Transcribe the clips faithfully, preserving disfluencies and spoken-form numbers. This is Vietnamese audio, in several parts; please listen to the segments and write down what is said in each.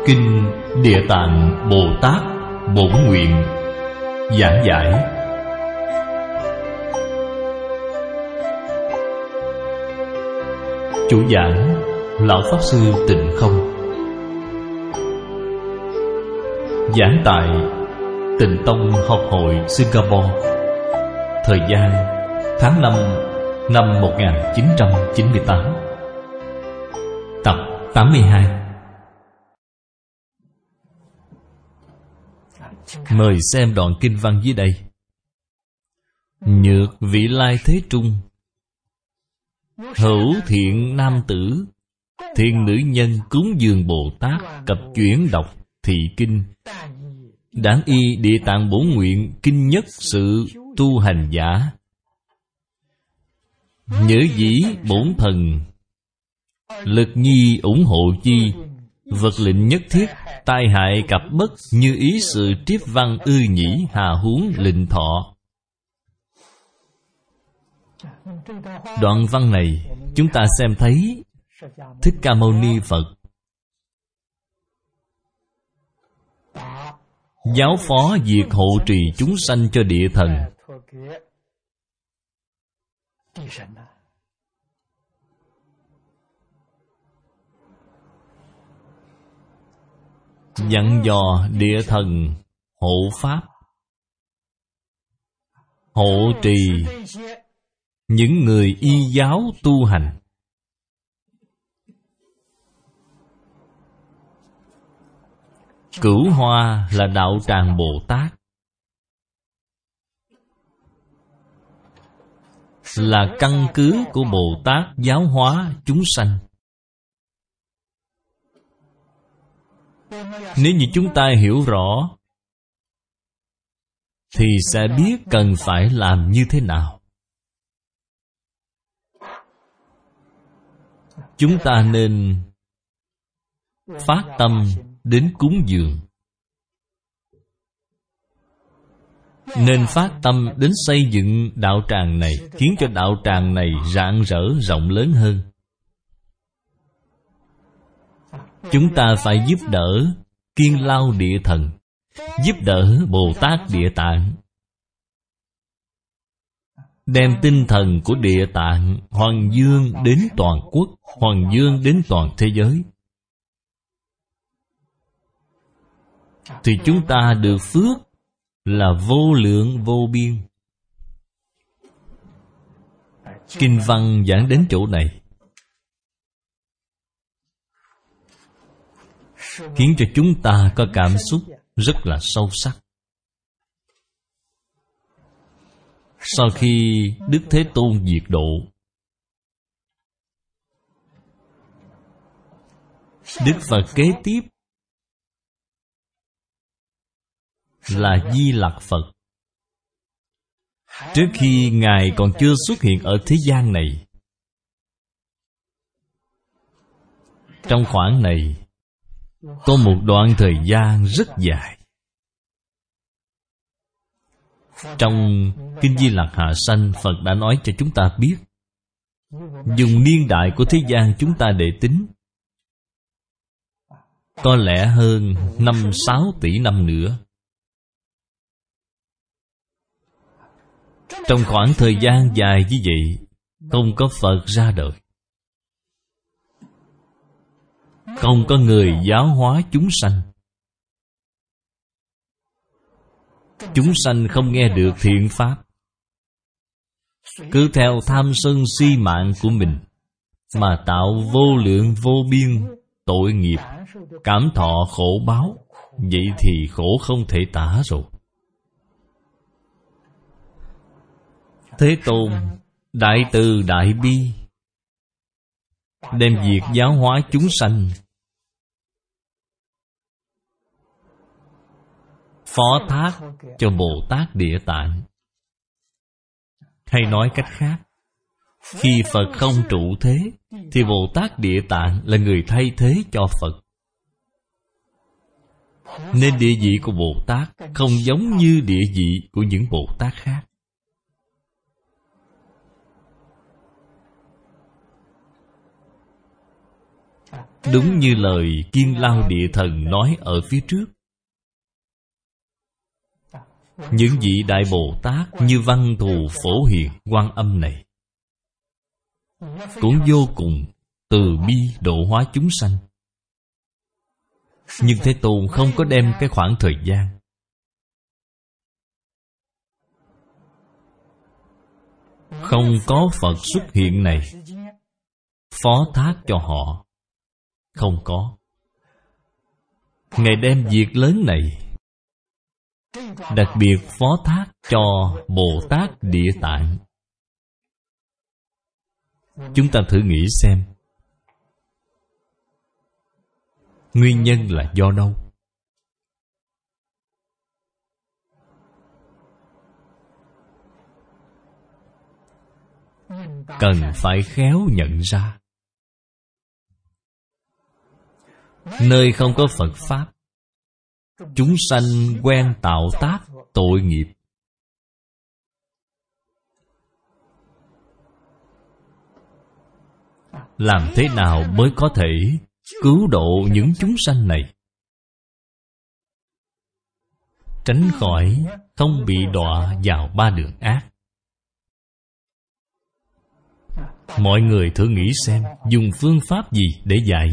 Kinh Địa Tạng Bồ Tát Bổn Nguyện giảng giải. Chủ giảng Lão Pháp Sư Tịnh Không. Giảng tại Tịnh Tông Học hội Singapore. Thời gian tháng năm năm một nghìn chín trăm chín mươi tám. Tập tám mươi hai. Mời xem đoạn kinh văn dưới đây. Nhược vị lai thế trung, hữu thiện nam tử, thiện nữ nhân cúng dường Bồ Tát, cập chuyển đọc thị kinh. Đáng y Địa Tạng Bổn Nguyện kinh nhất sự tu hành giả. Nhớ dĩ bổn thần, lực nhi ủng hộ chi, vật lệnh nhất thiết, tai hại cặp bất, như ý sự triếp văn ư nhĩ, hà huống lệnh thọ. Đoạn văn này chúng ta xem thấy Thích Ca Mâu Ni Phật giáo phó việc hộ trì chúng sanh cho địa thần. Dặn dò địa thần hộ pháp, hộ trì những người y giáo tu hành. Cửu Hoa là đạo tràng Bồ Tát, là căn cứ của Bồ Tát giáo hóa chúng sanh. Nếu như chúng ta hiểu rõ thì sẽ biết cần phải làm như thế nào. Chúng ta nên phát tâm đến cúng dường, nên phát tâm đến xây dựng đạo tràng này, khiến cho đạo tràng này rạng rỡ rộng lớn hơn. Chúng ta phải giúp đỡ Kiên Lao Địa Thần, giúp đỡ Bồ Tát Địa Tạng, đem tinh thần của Địa Tạng hoằng dương đến toàn quốc, hoằng dương đến toàn thế giới, thì chúng ta được phước là vô lượng vô biên. Kinh văn giảng đến chỗ này khiến cho chúng ta có cảm xúc rất là sâu sắc. Sau khi Đức Thế Tôn diệt độ, Đức Phật kế tiếp là Di Lặc Phật. Trước khi Ngài còn chưa xuất hiện ở thế gian này, trong khoảng này có một đoạn thời gian rất dài. Trong Kinh Di Lặc Hạ Sanh, Phật đã nói cho chúng ta biết, dùng niên đại của thế gian chúng ta để tính, có lẽ hơn năm sáu tỷ năm nữa. Trong khoảng thời gian dài như vậy, không có Phật ra đời, không có người giáo hóa chúng sanh. Chúng sanh không nghe được thiện pháp, cứ theo tham sân si mạng của mình mà tạo vô lượng vô biên tội nghiệp, cảm thọ khổ báo. Vậy thì khổ không thể tả rồi. Thế Tôn đại từ đại bi, đem việc giáo hóa chúng sanh phó thác cho Bồ Tát Địa Tạng. Hay nói cách khác, khi Phật không trụ thế, thì Bồ Tát Địa Tạng là người thay thế cho Phật. Nên địa vị của Bồ Tát không giống như địa vị của những Bồ Tát khác. Đúng như lời Kiên Lao Địa Thần nói ở phía trước, những vị Đại Bồ Tát như Văn Thù Phổ Hiền Quan Âm này cũng vô cùng từ bi độ hóa chúng sanh. Nhưng Thế Tôn không có đem cái khoảng thời gian không có Phật xuất hiện này phó thác cho họ. Không có. Ngài đem việc lớn này đặc biệt phó thác cho Bồ Tát Địa Tạng. Chúng ta thử nghĩ xem, nguyên nhân là do đâu? Cần phải khéo nhận ra. Nơi không có Phật Pháp, chúng sanh quen tạo tác tội nghiệp. Làm thế nào mới có thể cứu độ những chúng sanh này, tránh khỏi không bị đọa vào ba đường ác? Mọi người thử nghĩ xem, dùng phương pháp gì để dạy?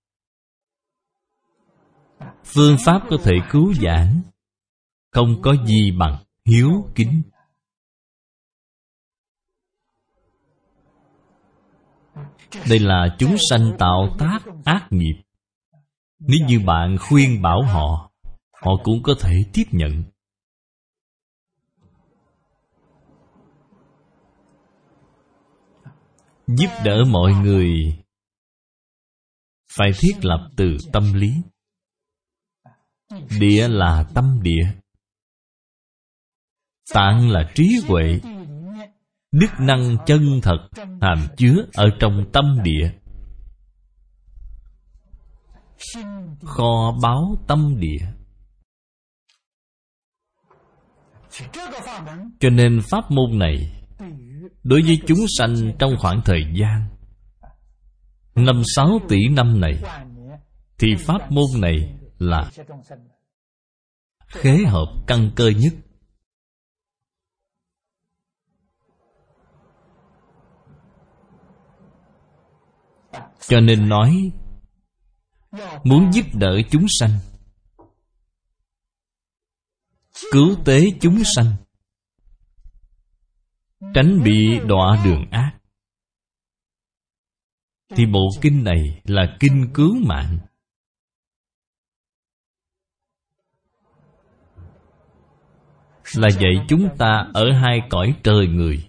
Phương pháp có thể cứu vãn không có gì bằng hiếu kính. Đây là chúng sanh tạo tác ác nghiệp. Nếu như bạn khuyên bảo họ, họ cũng có thể tiếp nhận. Giúp đỡ mọi người phải thiết lập từ tâm lý. Địa là tâm địa, tạng là trí huệ. Đức năng chân thật hàm chứa ở trong tâm địa. Kho báu tâm địa. Cho nên pháp môn này đối với chúng sanh trong khoảng thời gian năm sáu tỷ năm này, thì pháp môn này là khế hợp căn cơ nhất. Cho nên nói, muốn giúp đỡ chúng sanh, cứu tế chúng sanh, tránh bị đọa đường ác, thì bộ kinh này là kinh cứu mạng. Là dạy chúng ta ở hai cõi trời người.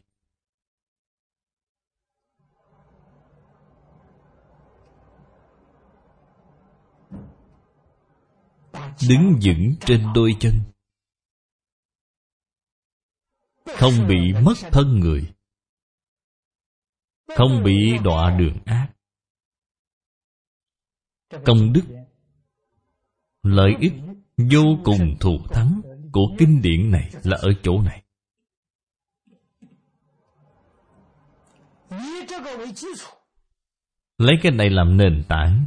Đứng vững trên đôi chân, không bị mất thân người, không bị đọa đường ác. Công đức, lợi ích vô cùng thù thắng của kinh điển này là ở chỗ này. Lấy cái này làm nền tảng,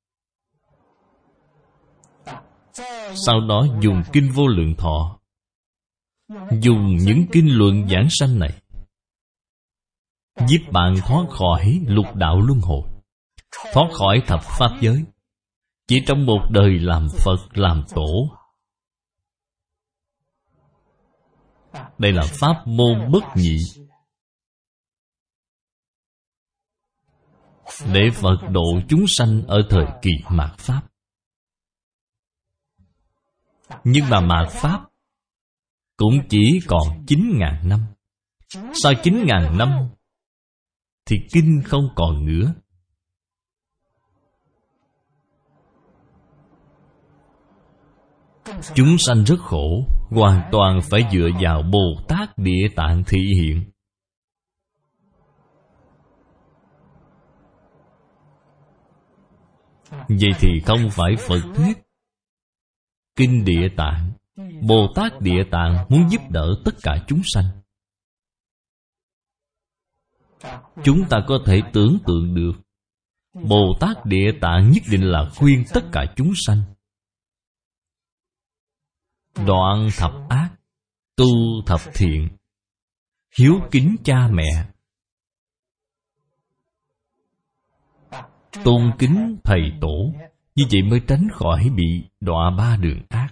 sau đó dùng kinh Vô Lượng Thọ, dùng những kinh luận giảng sanh này giúp bạn thoát khỏi lục đạo luân hồi, thoát khỏi thập pháp giới, chỉ trong một đời làm Phật, làm Tổ. Đây là pháp môn bất nhị để Phật độ chúng sanh ở thời kỳ mạt Pháp. Nhưng mà mạt Pháp cũng chỉ còn chín ngàn năm. Sau chín ngàn năm thì kinh không còn nữa. Chúng sanh rất khổ, hoàn toàn phải dựa vào Bồ Tát Địa Tạng thị hiện. Vậy thì không phải Phật thuyết kinh Địa Tạng. Bồ Tát Địa Tạng muốn giúp đỡ tất cả chúng sanh. Chúng ta có thể tưởng tượng được Bồ Tát Địa Tạng nhất định là khuyên tất cả chúng sanh đoạn thập ác, tu thập thiện, hiếu kính cha mẹ, tôn kính thầy tổ. Như vậy mới tránh khỏi bị đọa ba đường ác.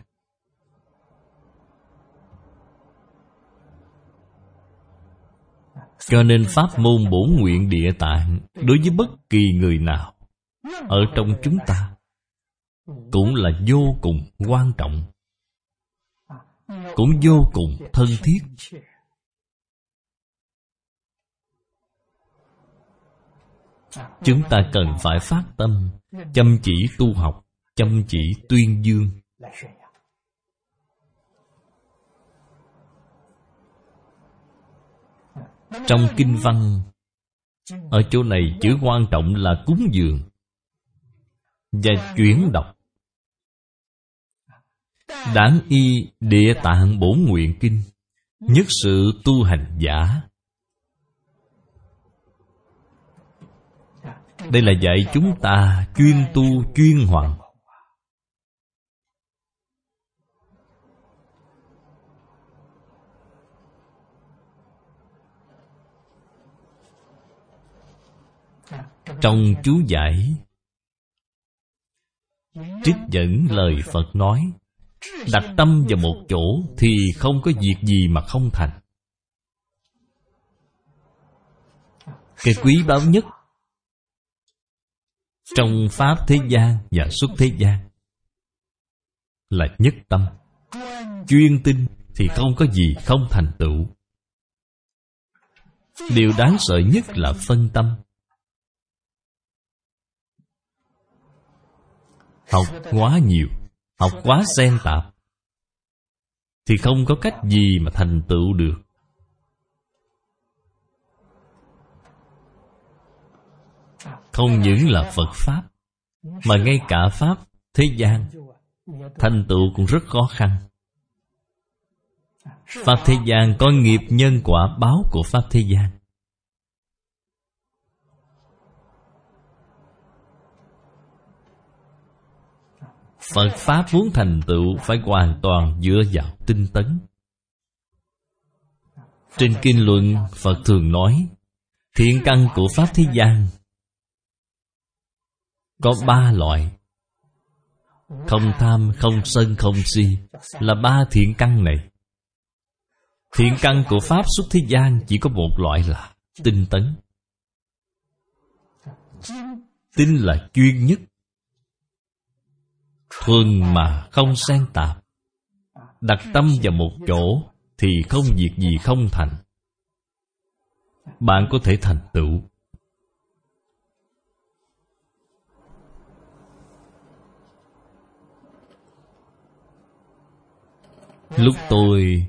Cho nên pháp môn bổn nguyện Địa Tạng đối với bất kỳ người nào ở trong chúng ta cũng là vô cùng quan trọng, cũng vô cùng thân thiết. Chúng ta cần phải phát tâm chăm chỉ tu học, chăm chỉ tuyên dương. Trong kinh văn, ở chỗ này chữ quan trọng là cúng dường và chuyển đọc. Đáng y Địa Tạng Bổn Nguyện Kinh, nhất sự tu hành giả. Đây là dạy chúng ta chuyên tu chuyên hoằng. Trong chú giải trích dẫn lời Phật nói, đặt tâm vào một chỗ thì không có việc gì mà không thành. Cái quý báu nhất trong pháp thế gian và xuất thế gian là nhất tâm. Chuyên tinh thì không có gì không thành tựu. Điều đáng sợ nhất là phân tâm. Học quá nhiều, học quá xen tạp thì không có cách gì mà thành tựu được. Không những là Phật Pháp, mà ngay cả Pháp thế gian thành tựu cũng rất khó khăn. Pháp thế gian có nghiệp nhân quả báo của Pháp thế gian. Phật Pháp muốn thành tựu phải hoàn toàn dựa vào tinh tấn. Trên Kinh Luận, Phật thường nói thiện căn của Pháp thế gian có ba loại. Không tham, không sân, không si là ba thiện căn này. Thiện căn của Pháp xuất thế gian chỉ có một loại là tinh tấn. Tinh là chuyên nhất, thuần mà không xen tạp. Đặt tâm vào một chỗ thì không việc gì không thành. Bạn có thể thành tựu. Lúc tôi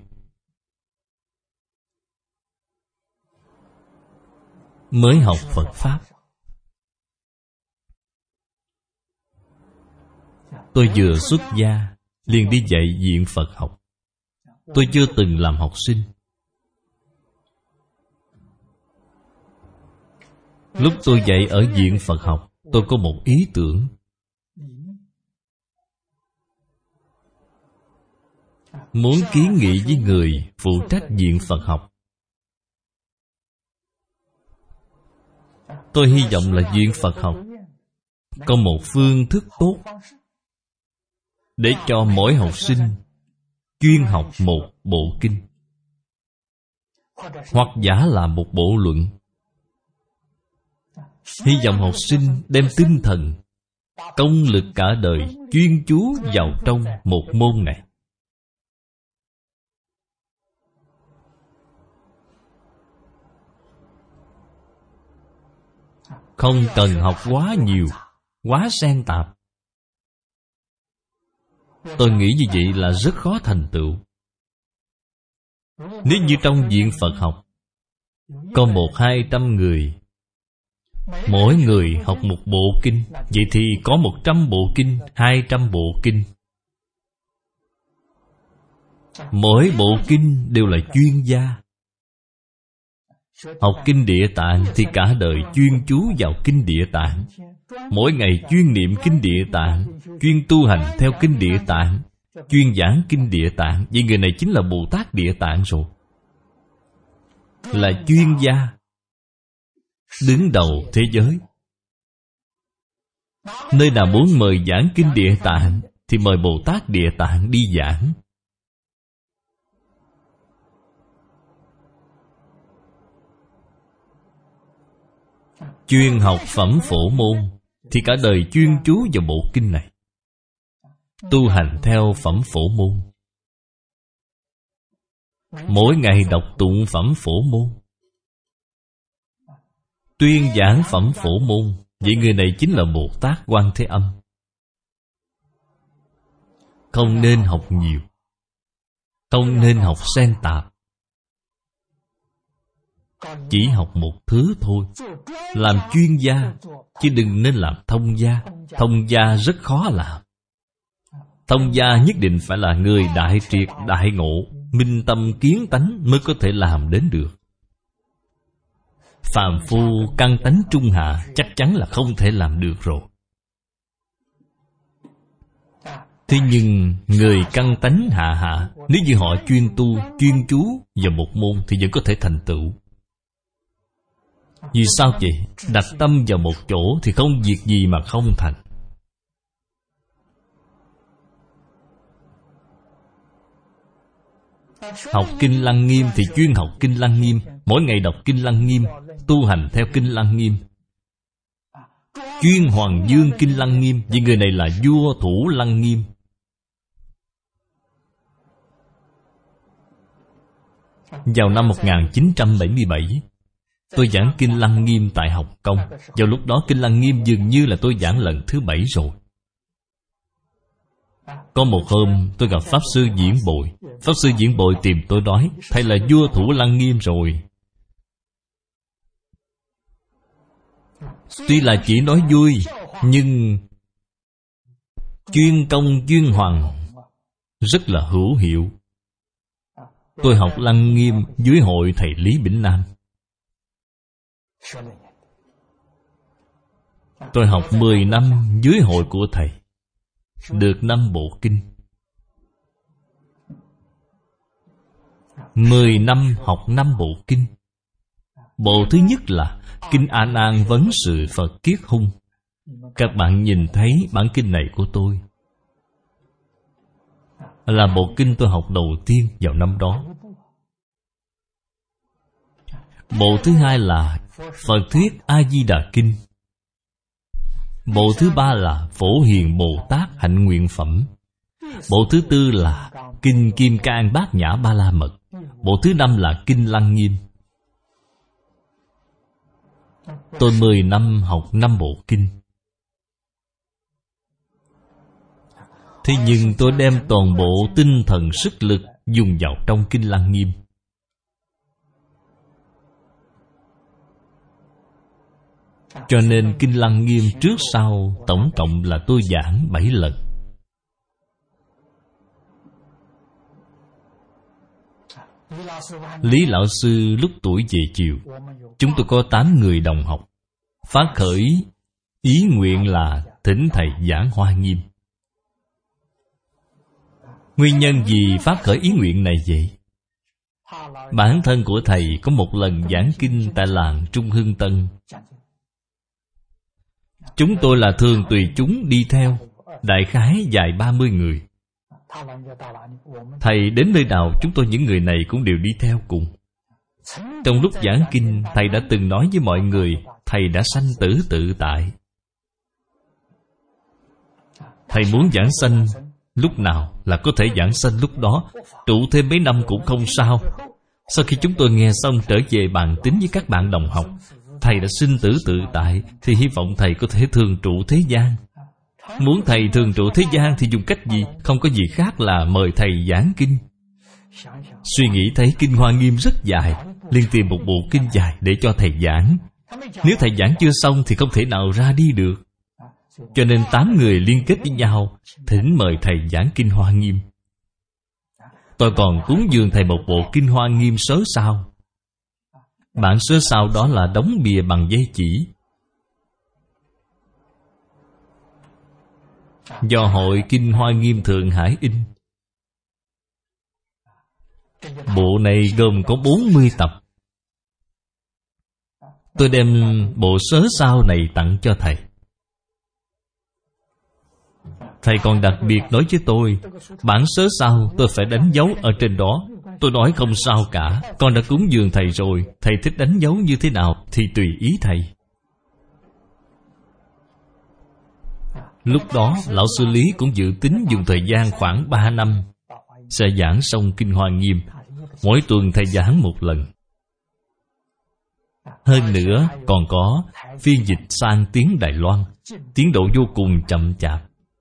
mới học Phật Pháp, tôi vừa xuất gia liền đi dạy viện Phật học. Tôi chưa từng làm học sinh. Lúc tôi dạy ở viện Phật học, tôi có một ý tưởng. Muốn kiến nghị với người phụ trách viện Phật học. Tôi hy vọng là viện Phật học có một phương thức tốt để cho mỗi học sinh chuyên học một bộ kinh, hoặc giả là một bộ luận. Hy vọng học sinh đem tinh thần, công lực cả đời chuyên chú vào trong một môn này. Không cần học quá nhiều, quá xen tạp. Tôi nghĩ như vậy là rất khó thành tựu. Nếu như trong viện Phật học có một hai trăm người, mỗi người học một bộ kinh, vậy thì có một trăm bộ kinh, hai trăm bộ kinh. Mỗi bộ kinh đều là chuyên gia. Học kinh Địa Tạng thì cả đời chuyên chú vào kinh Địa Tạng. Mỗi ngày chuyên niệm kinh Địa Tạng, chuyên tu hành theo kinh Địa Tạng, chuyên giảng kinh Địa Tạng. Vậy người này chính là Bồ Tát Địa Tạng rồi, là chuyên gia đứng đầu thế giới. Nơi nào muốn mời giảng kinh Địa Tạng thì mời Bồ Tát Địa Tạng đi giảng. Chuyên học phẩm phổ môn thì cả đời chuyên chú vào bộ kinh này, tu hành theo phẩm phổ môn. Mỗi ngày đọc tụng phẩm phổ môn, tuyên giảng phẩm phổ môn. Vậy người này chính là Bồ Tát Quan Thế Âm. Không nên học nhiều, không nên học xen tạp, chỉ học một thứ thôi. Làm chuyên gia, chứ đừng nên làm thông gia. Thông gia rất khó làm. Thông gia nhất định phải là người đại triệt đại ngộ, minh tâm kiến tánh mới có thể làm đến được. Phàm phu căn tánh trung hạ chắc chắn là không thể làm được rồi. Thế nhưng người căn tánh hạ hạ, nếu như họ chuyên tu, chuyên chú vào một môn thì vẫn có thể thành tựu. Vì sao vậy? Đặt tâm vào một chỗ thì không việc gì mà không thành. Học kinh Lăng Nghiêm thì chuyên học kinh Lăng Nghiêm, mỗi ngày đọc kinh Lăng Nghiêm, tu hành theo kinh Lăng Nghiêm. Chuyên hoàng dương kinh Lăng Nghiêm, vì người này là vua thủ Lăng Nghiêm. Vào năm một nghìn chín trăm bảy mươi bảy, tôi giảng kinh Lăng Nghiêm tại Hồng Kông. Vào lúc đó kinh Lăng Nghiêm dường như là tôi giảng lần thứ bảy rồi. Có một hôm tôi gặp Pháp Sư Diễn Bội. Pháp Sư Diễn Bội tìm tôi nói: thầy là vua thủ Lăng Nghiêm rồi. Tuy là chỉ nói vui, nhưng chuyên công chuyên hoàng rất là hữu hiệu. Tôi học Lăng Nghiêm dưới hội thầy Lý Bỉnh Nam. Tôi học mười năm dưới hội của thầy, được năm bộ kinh. Mười năm học năm bộ kinh. Bộ thứ nhất là Kinh A Nan Vấn Sự Phật Kiết Hung. Các bạn nhìn thấy bản kinh này của tôi, là bộ kinh tôi học đầu tiên vào năm đó. Bộ thứ hai là Phật Thuyết A Di Đà Kinh. Bộ thứ ba là Phổ Hiền Bồ Tát Hạnh Nguyện Phẩm. Bộ thứ tư là Kinh Kim Cang Bát Nhã Ba La Mật. Bộ thứ năm là Kinh Lăng Nghiêm. Tôi mười năm học năm bộ kinh. Thế nhưng tôi đem toàn bộ tinh thần sức lực dùng vào trong Kinh Lăng Nghiêm. Cho nên Kinh Lăng Nghiêm trước sau tổng cộng là tôi giảng bảy lần. Lý Lão Sư lúc tuổi về chiều, chúng tôi có tám người đồng học, phát khởi ý nguyện là thỉnh thầy giảng Hoa Nghiêm. Nguyên nhân gì phát khởi ý nguyện này vậy? Bản thân của thầy có một lần giảng kinh tại làng Trung Hưng Tân. Chúng tôi là thường tùy chúng đi theo, đại khái dài ba mươi người. Thầy đến nơi nào chúng tôi những người này cũng đều đi theo cùng. Trong lúc giảng kinh, thầy đã từng nói với mọi người, thầy đã sanh tử tự tại. Thầy muốn giảng sanh lúc nào là có thể giảng sanh lúc đó, trụ thêm mấy năm cũng không sao. Sau khi chúng tôi nghe xong trở về bàn tính với các bạn đồng học, thầy đã sinh tử tự tại, thì hy vọng thầy có thể thường trụ thế gian. Muốn thầy thường trụ thế gian thì dùng cách gì? Không có gì khác là mời thầy giảng kinh. Suy nghĩ thấy Kinh Hoa Nghiêm rất dài, liền tìm một bộ kinh dài để cho thầy giảng. Nếu thầy giảng chưa xong thì không thể nào ra đi được. Cho nên tám người liên kết với nhau, thỉnh mời thầy giảng Kinh Hoa Nghiêm. Tôi còn cúng dường thầy một bộ Kinh Hoa Nghiêm sớ sao. Bản sớ sau đó là đóng bìa bằng giấy chỉ, do Hội Kinh Hoa Nghiêm Thượng Hải in. Bộ này gồm có bốn mươi tập. Tôi đem bộ sớ sau này tặng cho thầy. Thầy còn đặc biệt nói với tôi, bản sớ sau tôi phải đánh dấu ở trên đó. Tôi nói không sao cả, con đã cúng dường thầy rồi, thầy thích đánh dấu như thế nào thì tùy ý thầy. Lúc đó lão sư Lý cũng dự tính dùng thời gian khoảng ba năm sẽ giảng xong Kinh Hoa Nghiêm. Mỗi tuần thầy giảng một lần. Hơn nữa còn có phiên dịch sang tiếng Đài Loan, tiến độ vô cùng chậm chạp.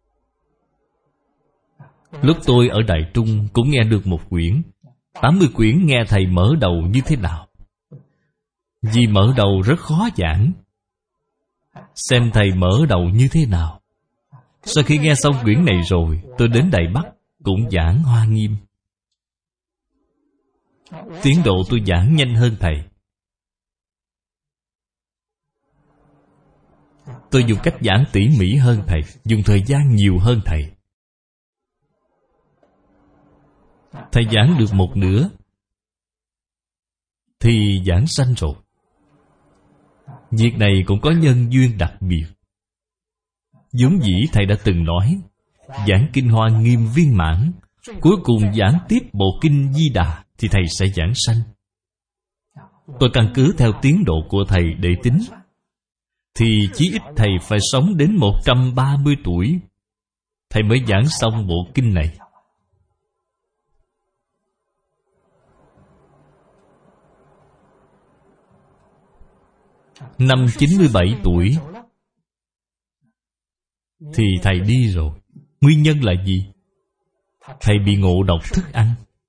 Lúc tôi ở Đài Trung cũng nghe được một quyển, tám mươi quyển nghe thầy mở đầu như thế nào. Vì mở đầu rất khó giảng. Xem thầy mở đầu như thế nào. Sau khi nghe xong quyển này rồi, tôi đến Đài Bắc cũng giảng Hoa Nghiêm. Tiến độ tôi giảng nhanh hơn thầy. Tôi dùng cách giảng tỉ mỉ hơn thầy, dùng thời gian nhiều hơn thầy. Thầy giảng được một nửa thì giảng sanh rồi. Việc này cũng có nhân duyên đặc biệt. Vốn dĩ thầy đã từng nói, giảng Kinh Hoa Nghiêm viên mãn, cuối cùng giảng tiếp bộ Kinh Di Đà thì thầy sẽ giảng sanh. Tôi căn cứ theo tiến độ của thầy để tính, thì chí ít thầy phải sống đến một trăm ba mươi tuổi, thầy mới giảng xong bộ kinh này. Năm chín mươi bảy tuổi thì thầy đi rồi. Nguyên nhân là gì? Thầy bị ngộ độc thức ăn.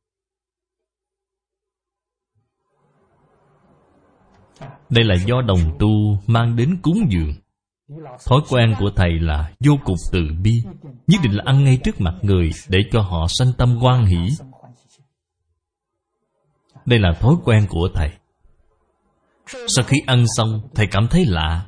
Đây là do đồng tu mang đến cúng dường. Thói quen của thầy là vô cùng từ bi, nhất định là ăn ngay trước mặt người để cho họ sanh tâm hoan hỷ. Đây là thói quen của thầy. Sau khi ăn xong, thầy cảm thấy lạ.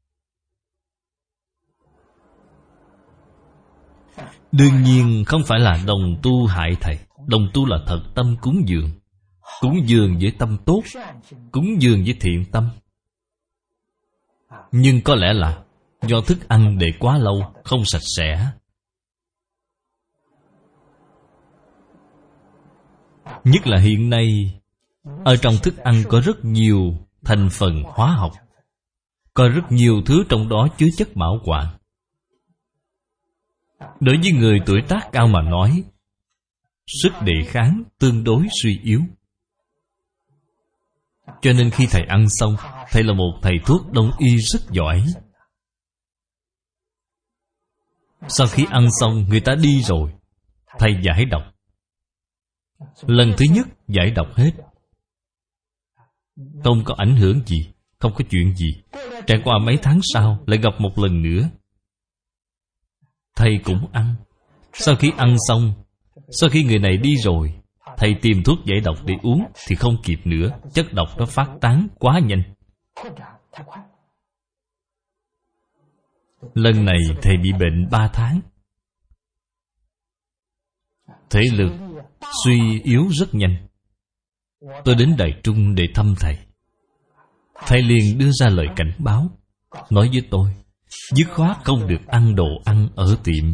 Đương nhiên không phải là đồng tu hại thầy. Đồng tu là thật tâm cúng dường. Cúng dường với tâm tốt, cúng dường với thiện tâm. Nhưng có lẽ là do thức ăn để quá lâu, không sạch sẽ. Nhất là hiện nay, ở trong thức ăn có rất nhiều thành phần hóa học, có rất nhiều thứ trong đó chứa chất bảo quản. Đối với người tuổi tác cao mà nói, sức đề kháng tương đối suy yếu. Cho nên khi thầy ăn xong, thầy là một thầy thuốc đông y rất giỏi. Sau khi ăn xong, người ta đi rồi, thầy giải độc. Lần thứ nhất giải độc hết, không có ảnh hưởng gì, không có chuyện gì. Trải qua mấy tháng sau, lại gặp một lần nữa. Thầy cũng ăn. Sau khi ăn xong, sau khi người này đi rồi, thầy tìm thuốc giải độc để uống thì không kịp nữa. Chất độc nó phát tán quá nhanh. Lần này thầy bị bệnh ba tháng. Thể lực suy yếu rất nhanh. Tôi đến Đài Trung để thăm thầy. Thầy liền đưa ra lời cảnh báo, nói với tôi, dứt khoát không được ăn đồ ăn ở tiệm.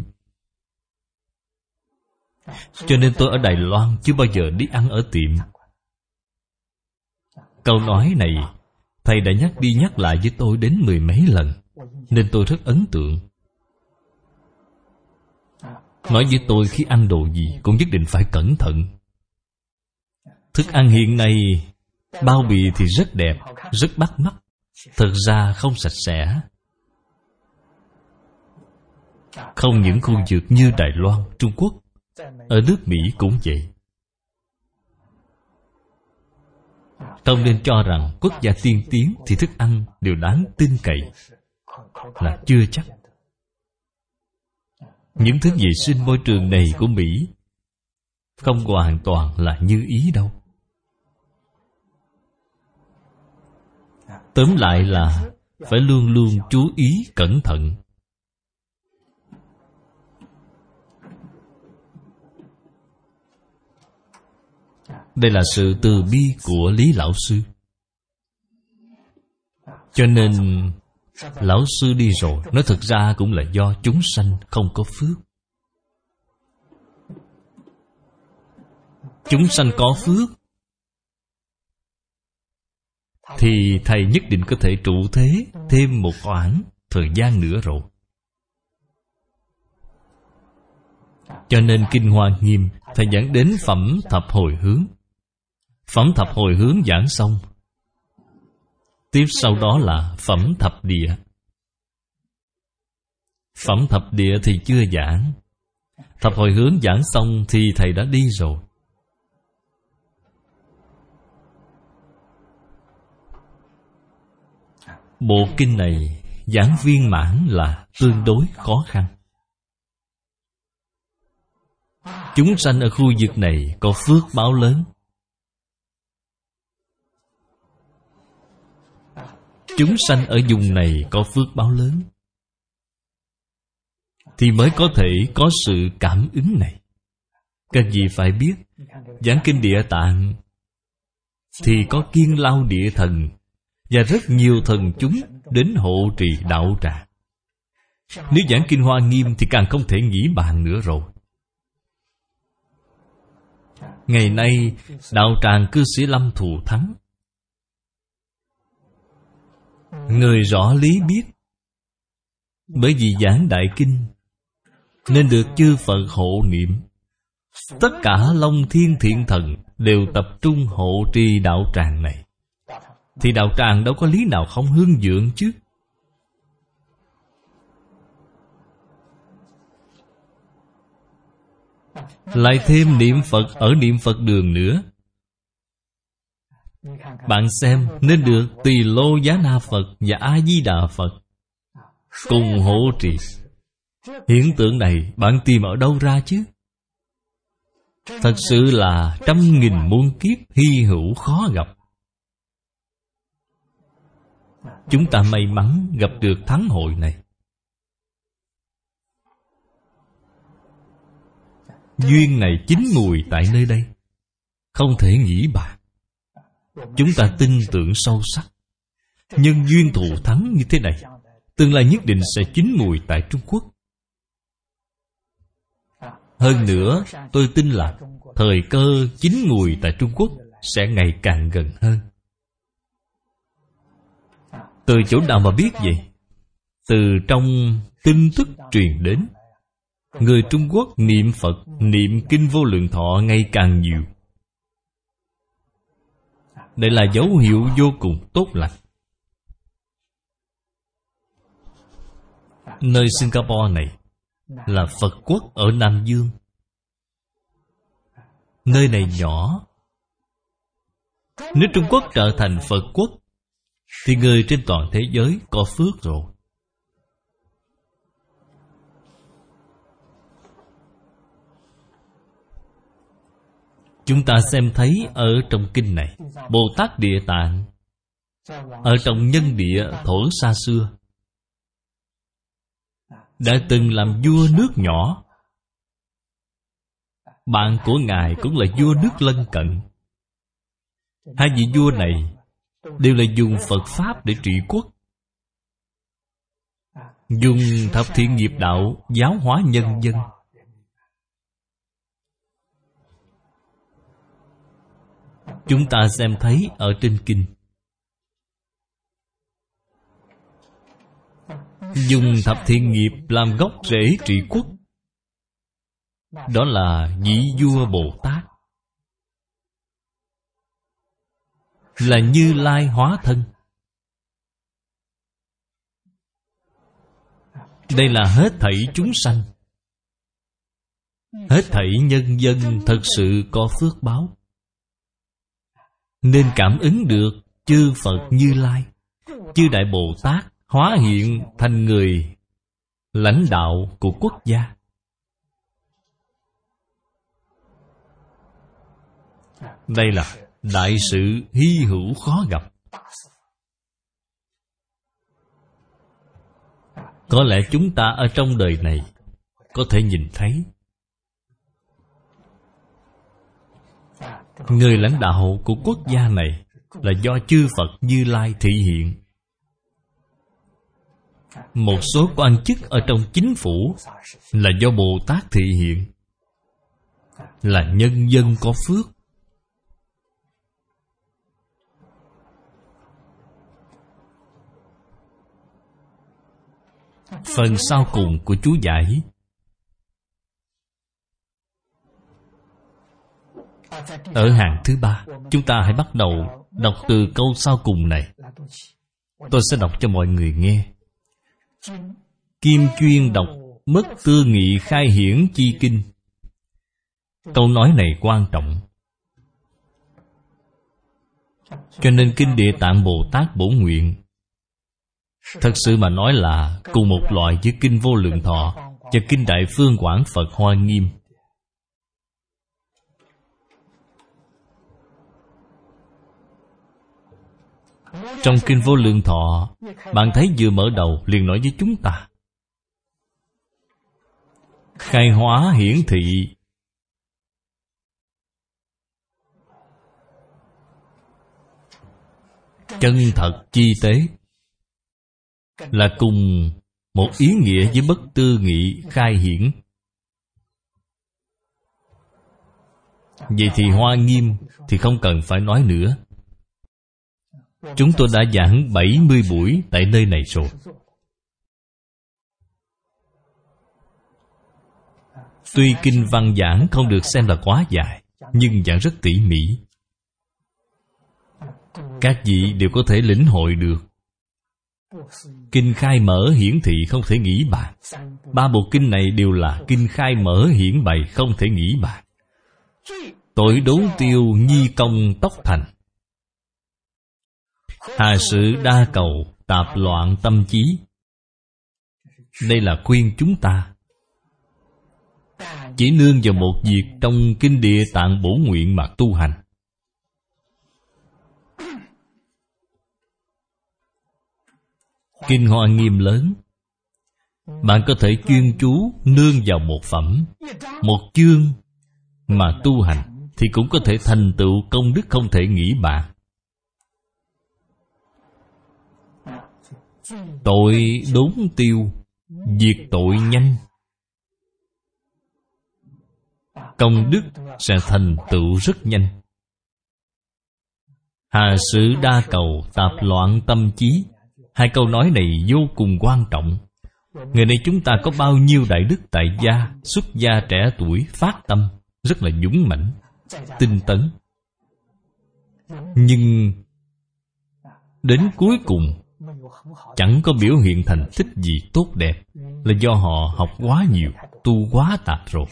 Cho nên tôi ở Đài Loan chưa bao giờ đi ăn ở tiệm. Câu nói này thầy đã nhắc đi nhắc lại với tôi đến mười mấy lần, nên tôi rất ấn tượng. Nói với tôi khi ăn đồ gì cũng nhất định phải cẩn thận. Thức ăn hiện nay bao bì thì rất đẹp, rất bắt mắt, thực ra không sạch sẽ. Không những khu vực như Đài Loan, Trung Quốc, ở nước Mỹ cũng vậy. Không nên cho rằng quốc gia tiên tiến thì thức ăn đều đáng tin cậy, là chưa chắc. Những thứ vệ sinh môi trường này của Mỹ không hoàn toàn là như ý đâu. Tóm lại là phải luôn luôn chú ý cẩn thận. Đây là sự từ bi của Lý Lão Sư. Cho nên Lão Sư đi rồi, nói thực ra cũng là do chúng sanh không có phước. Chúng sanh có phước thì Thầy nhất định có thể trụ thế thêm một khoảng thời gian nữa rồi. Cho nên Kinh Hoa Nghiêm Thầy giảng đến phẩm thập hồi hướng. Phẩm thập hồi hướng giảng xong, tiếp sau đó là phẩm thập địa. Phẩm thập địa thì chưa giảng. Thập hồi hướng giảng xong thì Thầy đã đi rồi. Bộ kinh này giảng viên mãn là tương đối khó khăn. Chúng sanh ở khu vực này có phước báo lớn. Chúng sanh ở vùng này có phước báo lớn thì mới có thể có sự cảm ứng này. Cần gì phải biết, giảng kinh Địa Tạng thì có Kiên Lao Địa Thần và rất nhiều thần chúng đến hộ trì đạo tràng. Nếu giảng Kinh Hoa Nghiêm thì càng không thể nghĩ bàn nữa rồi. Ngày nay đạo tràng cư sĩ Lâm thù thắng, người rõ lý biết. Bởi vì giảng Đại Kinh nên được chư Phật hộ niệm. Tất cả Long Thiên Thiện Thần đều tập trung hộ trì đạo tràng này, thì đạo tràng đâu có lý nào không hương vượng chứ. Lại thêm niệm Phật ở niệm Phật đường nữa. Bạn xem, nên được Tỳ Lô Giá Na Phật và A Di Đà Phật cùng hộ trì. Hiện tượng này bạn tìm ở đâu ra chứ? Thật sự là trăm nghìn muôn kiếp hy hữu khó gặp. Chúng ta may mắn gặp được thắng hội này. Duyên này chín mùi tại nơi đây, không thể nghĩ bàn. Chúng ta tin tưởng sâu sắc, nhân duyên thù thắng như thế này tương lai nhất định sẽ chín mùi tại Trung Quốc. Hơn nữa, tôi tin là thời cơ chín mùi tại Trung Quốc sẽ ngày càng gần hơn. Từ chỗ nào mà biết vậy? Từ trong tin tức truyền đến. Người Trung Quốc niệm Phật, niệm Kinh Vô Lượng Thọ ngày càng nhiều. Đây là dấu hiệu vô cùng tốt lành. Nơi Singapore này là Phật quốc ở Nam Dương. Nơi này nhỏ. Nếu Trung Quốc trở thành Phật quốc thì người trên toàn thế giới có phước rồi. Chúng ta xem thấy ở trong kinh này, Bồ Tát Địa Tạng ở trong nhân địa thổ xa xưa đã từng làm vua nước nhỏ. Bạn của Ngài cũng là vua nước lân cận. Hai vị vua này đều là dùng Phật Pháp để trị quốc, dùng thập thiện nghiệp đạo giáo hóa nhân dân. Chúng ta xem thấy ở trên kinh, dùng thập thiện nghiệp làm gốc rễ trị quốc, đó là vị vua Bồ Tát, là Như Lai hóa thân. Đây là hết thảy chúng sanh, hết thảy nhân dân thật sự có phước báo, nên cảm ứng được chư Phật Như Lai, chư Đại Bồ Tát hóa hiện thành người lãnh đạo của quốc gia. Đây là đại sự hy hữu khó gặp. Có lẽ chúng ta ở trong đời này có thể nhìn thấy người lãnh đạo của quốc gia này là do chư Phật Như Lai thị hiện. Một số quan chức ở trong chính phủ là do Bồ Tát thị hiện, là nhân dân có phước. Phần sau cùng của chú giải, ở hàng thứ ba, chúng ta hãy bắt đầu đọc từ câu sau cùng này. Tôi sẽ đọc cho mọi người nghe. Kim chuyên đọc mất tư nghị khai hiển chi kinh. Câu nói này quan trọng. Cho nên Kinh Địa Tạng Bồ Tát Bổ Nguyện thật sự mà nói là cùng một loại với Kinh Vô Lượng Thọ và Kinh Đại Phương Quảng Phật Hoa Nghiêm. Trong Kinh Vô Lượng Thọ, bạn thấy vừa mở đầu liền nói với chúng ta khai hóa hiển thị chân thật chi tế, là cùng một ý nghĩa với bất tư nghị khai hiển. Vậy thì Hoa Nghiêm thì không cần phải nói nữa. Chúng tôi đã giảng bảy mươi buổi tại nơi này rồi. Tuy kinh văn giảng không được xem là quá dài, nhưng giảng rất tỉ mỉ. Các vị đều có thể lĩnh hội được. Kinh khai mở hiển thị không thể nghĩ bàn. Ba bộ kinh này đều là kinh khai mở hiển bày không thể nghĩ bàn. Tội đốn tiêu nhi công tốc thành. Hà sự đa cầu tạp loạn tâm trí. Đây là khuyên chúng ta chỉ nương vào một việc trong Kinh Địa Tạng Bổ Nguyện mà tu hành. Kinh Hoa Nghiêm lớn, bạn có thể chuyên chú nương vào một phẩm, một chương mà tu hành, thì cũng có thể thành tựu công đức không thể nghĩ bàn. Tội đốn tiêu, diệt tội nhanh, công đức sẽ thành tựu rất nhanh. Hà sự đa cầu tạp loạn tâm trí. Hai câu nói này vô cùng quan trọng. Ngày nay chúng ta có bao nhiêu đại đức tại gia, xuất gia trẻ tuổi phát tâm rất là dũng mãnh, tinh tấn, nhưng đến cuối cùng chẳng có biểu hiện thành tích gì tốt đẹp, là do họ học quá nhiều, tu quá tạp rồi.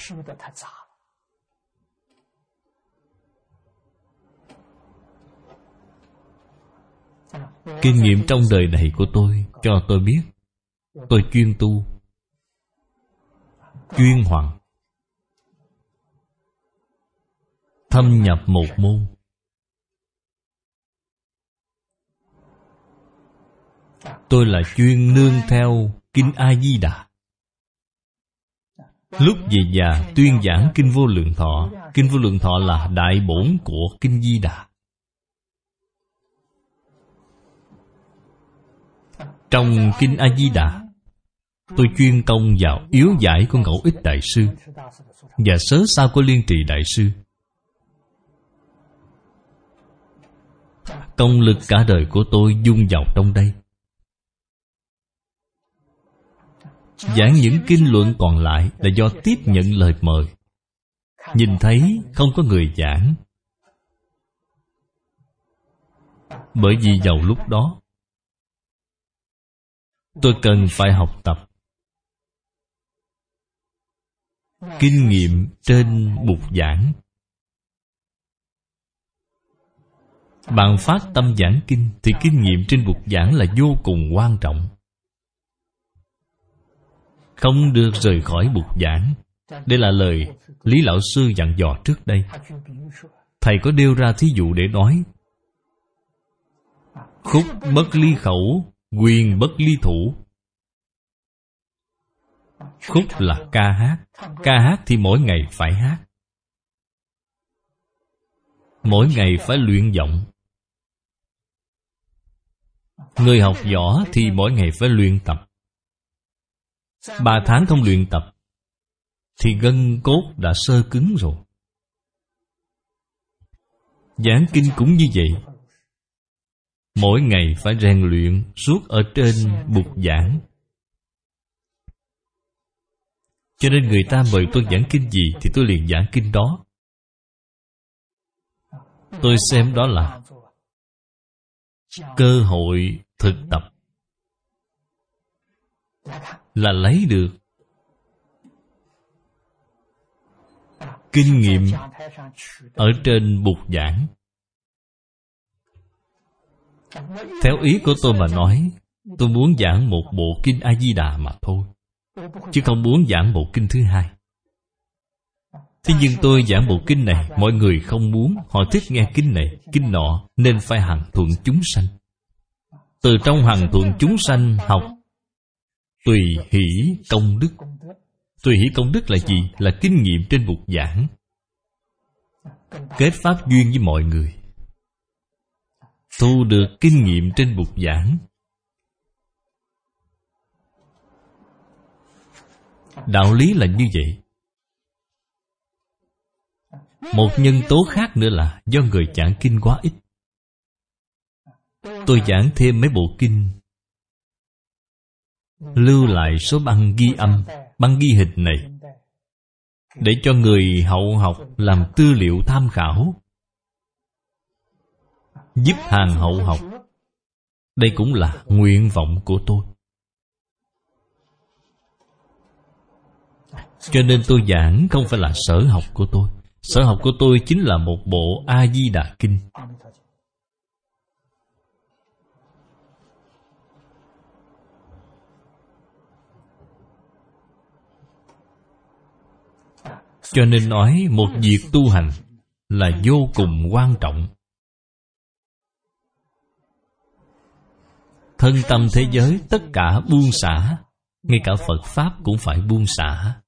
Kinh nghiệm trong đời này của tôi cho tôi biết, tôi chuyên tu, chuyên hoằng, thâm nhập một môn. Tôi là chuyên nương theo Kinh A-di-đà. Lúc về già tuyên giảng Kinh Vô Lượng Thọ. Kinh Vô Lượng Thọ là đại bổn của Kinh Di Đà. Trong Kinh A-di-đà, tôi chuyên công vào yếu giải của Ngẫu Ích Đại Sư và sớ sao của Liên Trì Đại Sư. Công lực cả đời của tôi dung vào trong đây. Giảng những kinh luận còn lại là do tiếp nhận lời mời. Nhìn thấy không có người giảng, bởi vì vào lúc đó tôi cần phải học tập kinh nghiệm trên bục giảng. Bạn phát tâm giảng kinh thì kinh nghiệm trên bục giảng là vô cùng quan trọng, không được rời khỏi bục giảng. Đây là lời Lý Lão Sư dặn dò trước đây. Thầy có nêu ra thí dụ để nói: khúc bất ly khẩu, quyền bất ly thủ. Khúc là ca hát. Ca hát thì mỗi ngày phải hát, mỗi ngày phải luyện giọng. Người học võ thì mỗi ngày phải luyện tập. Ba tháng không luyện tập thì gân cốt đã xơ cứng rồi. Giảng kinh cũng như vậy. Mỗi ngày phải rèn luyện suốt ở trên bục giảng. Cho nên người ta mời tôi giảng kinh gì thì tôi liền giảng kinh đó. Tôi xem đó là cơ hội thực tập, là lấy được kinh nghiệm ở trên bục giảng. Theo ý của tôi mà nói, tôi muốn giảng một bộ kinh A-di-đà mà thôi, chứ không muốn giảng bộ kinh thứ hai. Thế nhưng tôi giảng bộ kinh này, mọi người không muốn, họ thích nghe kinh này, kinh nọ, nên phải hằng thuận chúng sanh. Từ trong hằng thuận chúng sanh học tùy hỷ công đức. Tùy hỷ công đức là gì? Là kinh nghiệm trên bục giảng, kết pháp duyên với mọi người, thu được kinh nghiệm trên bục giảng. Đạo lý là như vậy. Một nhân tố khác nữa là do người giảng kinh quá ít. Tôi giảng thêm mấy bộ kinh, lưu lại số băng ghi âm, băng ghi hình này, để cho người hậu học làm tư liệu tham khảo, giúp hàng hậu học. Đây cũng là nguyện vọng của tôi. Cho nên tôi giảng không phải là sở học của tôi. Sở học của tôi chính là một bộ A-di-đà kinh. Cho nên nói một việc tu hành là vô cùng quan trọng. Thân tâm thế giới tất cả buông xả, ngay cả Phật Pháp cũng phải buông xả.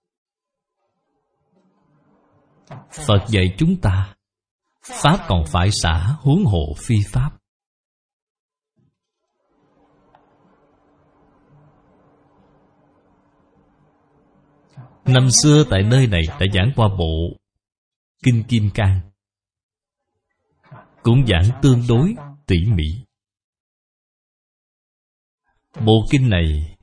Phật dạy chúng ta, Pháp còn phải xả, huống hộ phi Pháp. Năm xưa tại nơi này đã giảng qua bộ Kinh Kim Cang, cũng giảng tương đối tỉ mỉ. Bộ kinh này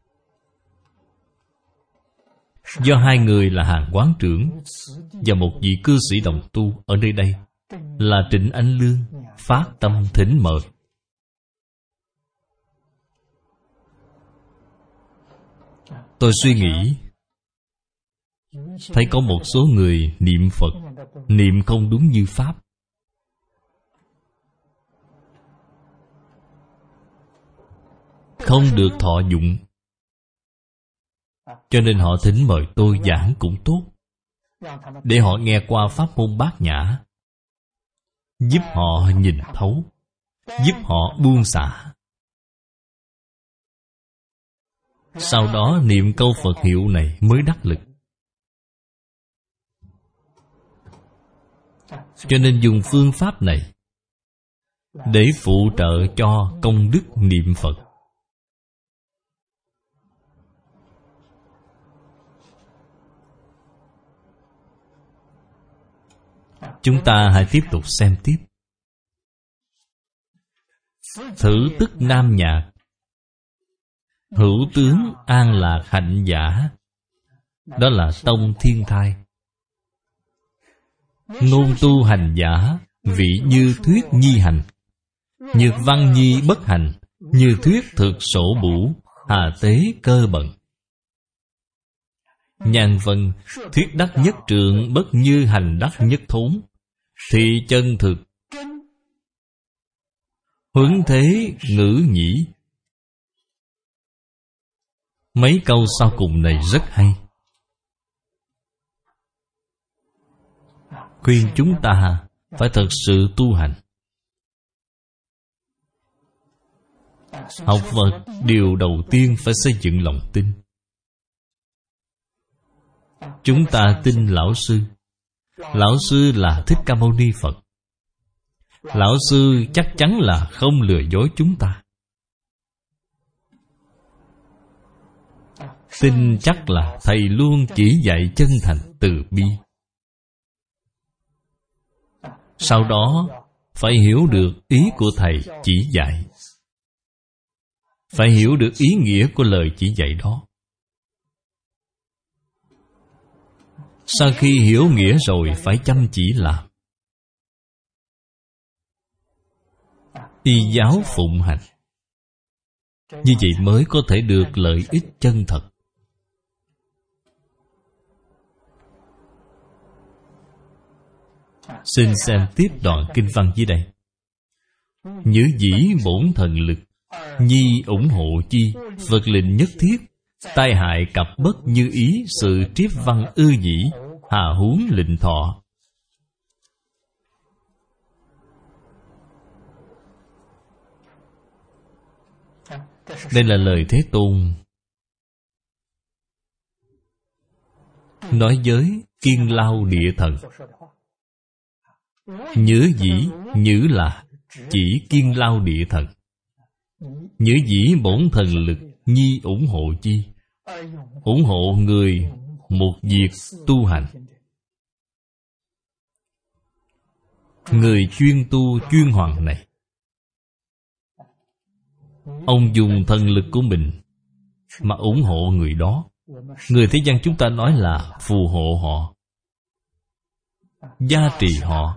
do hai người là hàng quán trưởng và một vị cư sĩ đồng tu ở nơi đây là Trịnh Anh Lương phát tâm thỉnh mời. Tôi suy nghĩ, thấy có một số người niệm Phật, niệm không đúng như Pháp. Không được thọ dụng. Cho nên họ thỉnh mời tôi giảng cũng tốt, để họ nghe qua pháp môn Bát Nhã, giúp họ nhìn thấu, giúp họ buông xả. Sau đó niệm câu Phật hiệu này mới đắc lực. Cho nên dùng phương pháp này để phụ trợ cho công đức niệm Phật. Chúng ta hãy tiếp tục xem tiếp. Thử tức Nam Nhạc, hữu tướng an lạc hạnh giả. Đó là tông Thiên Thai. Ngôn tu hành giả, vị như thuyết nhi hành. Nhược văn nhi bất hành, như thuyết thực sổ bủ, hà tế cơ bận. Nhàn vân, thuyết đắc nhất trượng, bất như hành đắc nhất thốn. Thì chân thực, huấn thế ngữ nhĩ. Mấy câu sau cùng này rất hay, khuyên chúng ta phải thật sự tu hành. Học Phật, điều đầu tiên phải xây dựng lòng tin. Chúng ta tin Lão Sư. Lão Sư là Thích Ca Mâu Ni Phật. Lão Sư chắc chắn là không lừa dối chúng ta. Tin chắc là Thầy luôn chỉ dạy chân thành từ bi. Sau đó phải hiểu được ý của Thầy chỉ dạy, phải hiểu được ý nghĩa của lời chỉ dạy đó. Sau khi hiểu nghĩa rồi phải chăm chỉ làm, y giáo phụng hành. Như vậy mới có thể được lợi ích chân thật. Xin xem tiếp đoạn kinh văn dưới đây. Nhữ dĩ bổn thần lực, nhi ủng hộ chi, Phật lệnh nhất thiết, tai hại cặp bất như ý, sự triếp văn ư dĩ, hà huống lệnh thọ. Đây là lời Thế Tôn nói với Kiên Lao Địa Thần. Nhớ dĩ, nhữ là chỉ Kiên Lao Địa Thần. Nhớ dĩ bổn thần lực, nhi ủng hộ chi, ủng hộ người một việc tu hành. Người chuyên tu chuyên hoàng này, ông dùng thần lực của mình mà ủng hộ người đó. Người thế gian chúng ta nói là phù hộ họ, gia trì họ,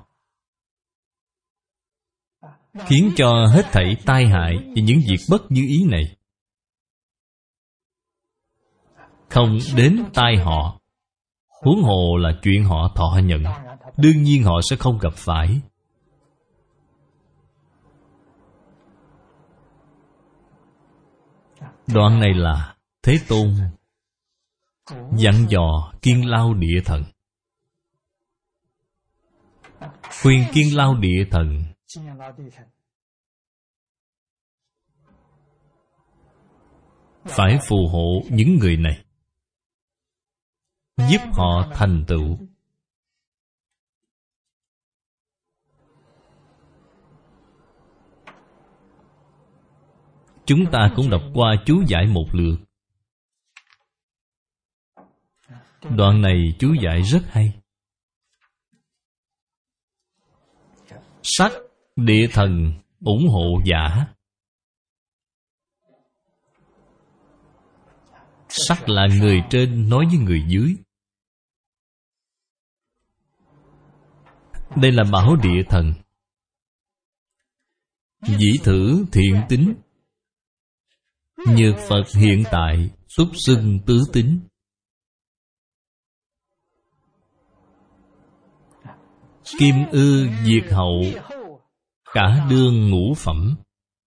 khiến cho hết thảy tai hại và những việc bất như ý này không đến tai họ. Huống hồ là chuyện họ thọ nhận, đương nhiên họ sẽ không gặp phải. Đoạn này là Thế Tôn dặn dò Kiên Lao Địa Thần, khuyên Kiên Lao Địa Thần phải phù hộ những người này, giúp họ thành tựu. Chúng ta cũng đọc qua chú giải một lượt. Đoạn này chú giải rất hay. Sắc địa thần ủng hộ giả. Sắc là người trên nói với người dưới. Đây là bảo địa thần. Dĩ thử thiện tính, nhược Phật hiện tại, túc xưng tứ tính. Kim ư diệt hậu, cả đương ngũ phẩm.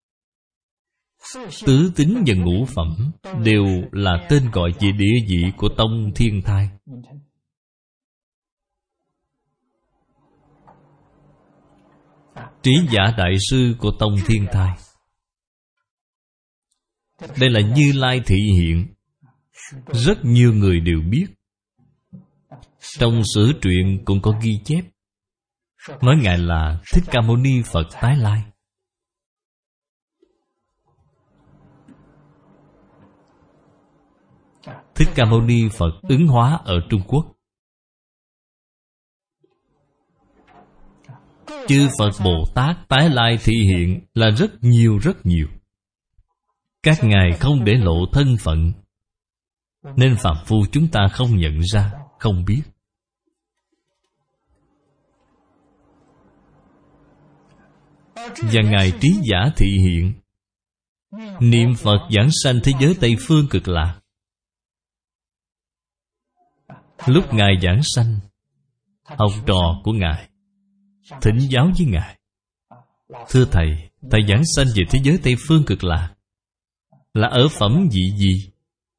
Tứ tính và ngũ phẩm đều là tên gọi về địa vị của tông Thiên Thai. Trí giả đại sư của tông Thiên Thai. Đây là Như Lai thị hiện, rất nhiều người đều biết. Trong sử truyện cũng có ghi chép, nói Ngài là Thích Ca Mâu Ni Phật tái lai. Thích Ca Mâu Ni Phật ứng hóa ở Trung Quốc. Chư Phật Bồ Tát tái lai thị hiện là rất nhiều rất nhiều. Các ngài không để lộ thân phận, nên phàm phu chúng ta không nhận ra, không biết. Và ngài trí giả thị hiện, niệm Phật giảng sanh thế giới Tây Phương Cực Lạc. Lúc ngài giảng sanh, học trò của ngài thỉnh giáo với ngài: thưa thầy, thầy giảng sanh về thế giới Tây Phương Cực Lạc là ở phẩm vị gì?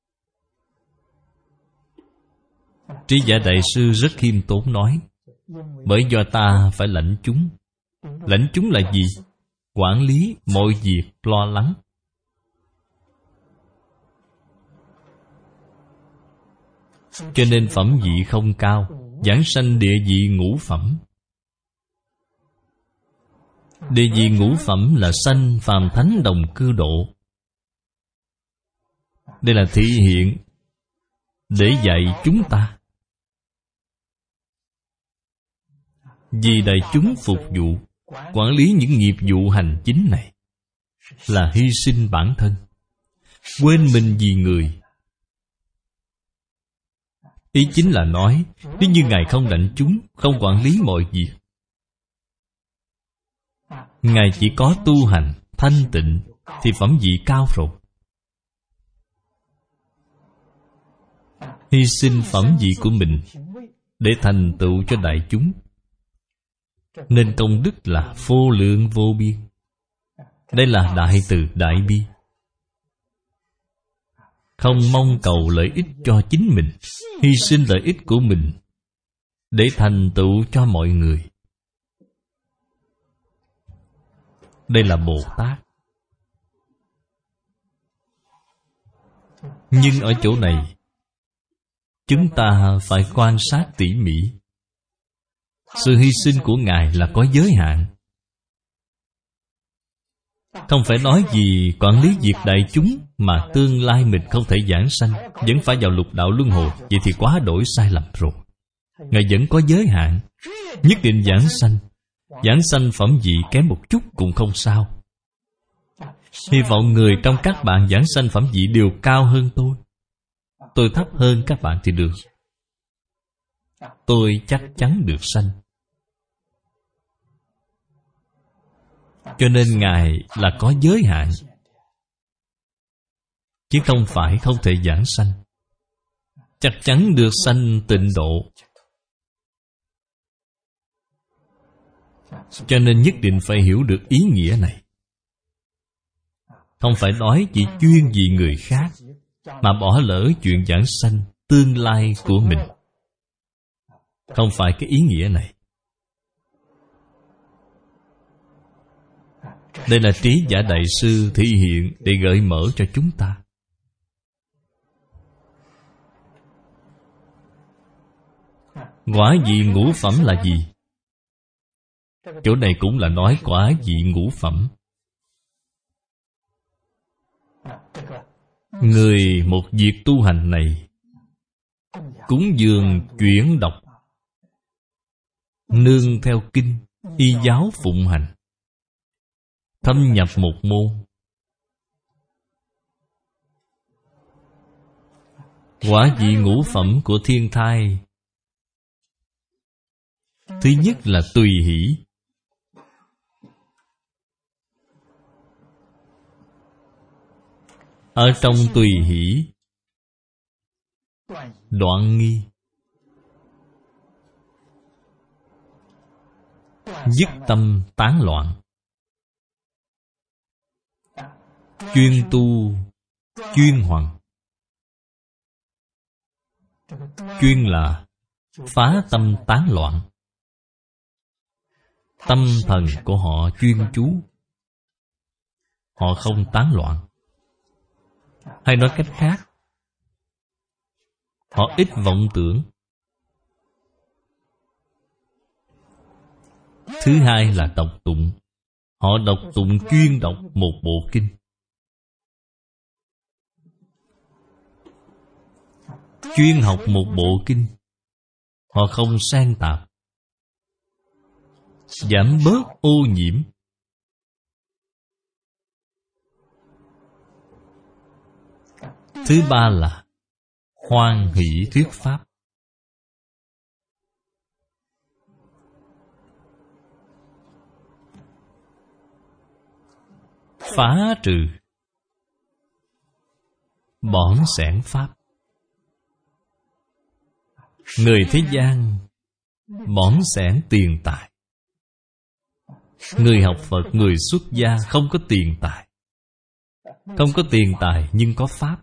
Trí giả đại sư rất khiêm tốn nói: bởi do ta phải lãnh chúng. Lãnh chúng là gì? Quản lý mọi việc lo lắng. Cho nên phẩm vị không cao, giảng sanh địa vị ngũ phẩm. Địa vị ngũ phẩm là sanh phàm thánh đồng cư độ. Đây là thị hiện để dạy chúng ta, vì đại chúng phục vụ, quản lý những nghiệp vụ hành chính này là hy sinh bản thân, quên mình vì người. Ý chính là nói, nếu như Ngài không đảnh chúng, không quản lý mọi việc, Ngài chỉ có tu hành thanh tịnh, thì phẩm vị cao rồi. Hy sinh phẩm vị của mình để thành tựu cho đại chúng, nên công đức là vô lượng vô biên. Đây là đại từ đại bi. Không mong cầu lợi ích cho chính mình, hy sinh lợi ích của mình để thành tựu cho mọi người. Đây là Bồ Tát. Nhưng ở chỗ này, chúng ta phải quan sát tỉ mỉ. Sự hy sinh của Ngài là có giới hạn. Không phải nói gì quản lý việc đại chúng mà tương lai mình không thể giảng sanh, vẫn phải vào lục đạo luân hồi, vậy thì quá đổi sai lầm rồi. Ngài vẫn có giới hạn, nhất định giảng sanh. Giảng sanh phẩm vị kém một chút cũng không sao. Hy vọng người trong các bạn giảng sanh phẩm vị đều cao hơn tôi. Tôi thấp hơn các bạn thì được. Tôi chắc chắn được sanh. Cho nên Ngài là có giới hạn, chứ không phải không thể giảng sanh. Chắc chắn được sanh tịnh độ. Cho nên nhất định phải hiểu được ý nghĩa này. Không phải nói chỉ chuyên vì người khác, mà bỏ lỡ chuyện giảng sanh tương lai của mình. Không phải cái ý nghĩa này. Đây là trí giả đại sư thể hiện để gợi mở cho chúng ta. Quả vị ngũ phẩm là gì? Chỗ này cũng là nói quả vị ngũ phẩm. Người một việc tu hành này, cúng dường chuyển đọc, nương theo kinh, y giáo phụng hành, thâm nhập một môn. Quả vị ngũ phẩm của thiên thai, thứ nhất là tùy hỷ. Ở trong tùy hỷ, đoạn nghi, dứt tâm tán loạn, chuyên tu chuyên hoằng. Chuyên là phá tâm tán loạn. Tâm thần của họ chuyên chú, họ không tán loạn. Hay nói cách khác, họ ít vọng tưởng. Thứ hai là đọc tụng. Họ đọc tụng chuyên đọc một bộ kinh. Chuyên học một bộ kinh, họ không san tạp, giảm bớt ô nhiễm. Thứ ba là hoan hỷ thuyết pháp. Phá trừ bỏn xẻn pháp. Người thế gian bỏn xẻn tiền tài. Người học Phật, người xuất gia không có tiền tài. Không có tiền tài nhưng có pháp.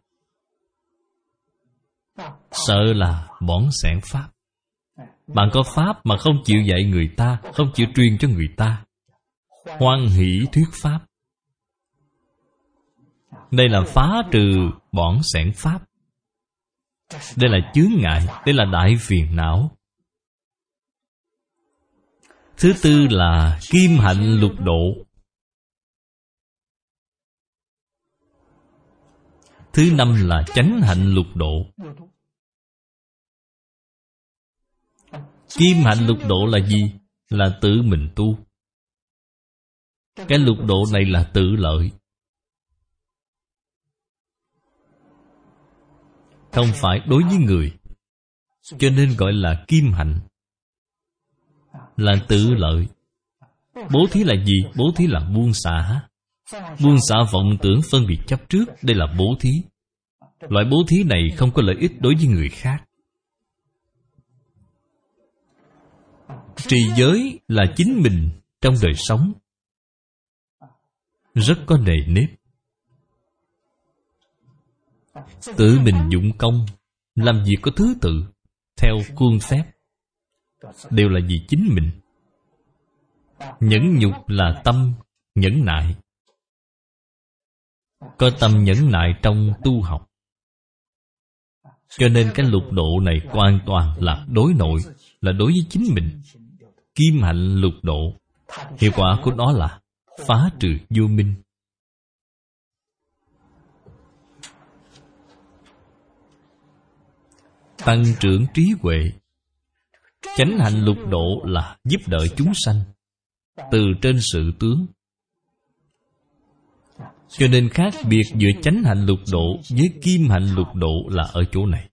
Sợ là bỏn xẻn pháp. Bạn có pháp mà không chịu dạy người ta, không chịu truyền cho người ta. Hoan hỷ thuyết pháp. Đây là phá trừ bỏn xẻn pháp. Đây là chướng ngại, đây là đại phiền não. Thứ tư là kim hạnh lục độ. Thứ năm là chánh hạnh lục độ. Kim hạnh lục độ là gì? Là tự mình tu. Cái lục độ này là tự lợi, không phải đối với người, cho nên gọi là kim hạnh, là tự lợi. Bố thí là gì? Bố thí là buông xả. Buông xả vọng tưởng phân biệt chấp trước, đây là bố thí. Loại bố thí này không có lợi ích đối với người khác. Trì giới là chính mình trong đời sống rất có nề nếp, tự mình dụng công, làm việc có thứ tự, theo khuôn phép, đều là vì chính mình. Nhẫn nhục là tâm nhẫn nại, có tâm nhẫn nại trong tu học. Cho nên cái lục độ này hoàn toàn là đối nội, là đối với chính mình. Kim hạnh lục độ, hiệu quả của nó là phá trừ vô minh. Tăng trưởng trí huệ. Chánh hạnh lục độ là giúp đỡ chúng sanh từ trên sự tướng. Cho nên khác biệt giữa chánh hạnh lục độ với kim hạnh lục độ là ở chỗ này.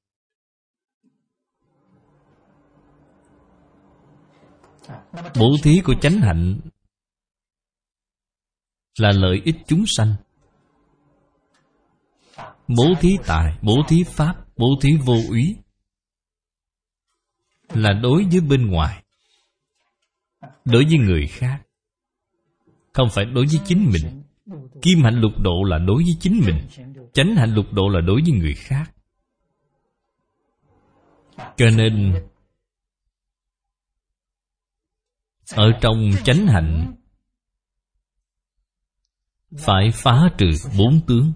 Bố thí của chánh hạnh là lợi ích chúng sanh. Bố thí tài, bố thí pháp, bố thí vô úy là đối với bên ngoài, đối với người khác, không phải đối với chính mình. Kim hạnh lục độ là đối với chính mình, chánh hạnh lục độ là đối với người khác. Cho nên ở trong chánh hạnh phải phá trừ bốn tướng.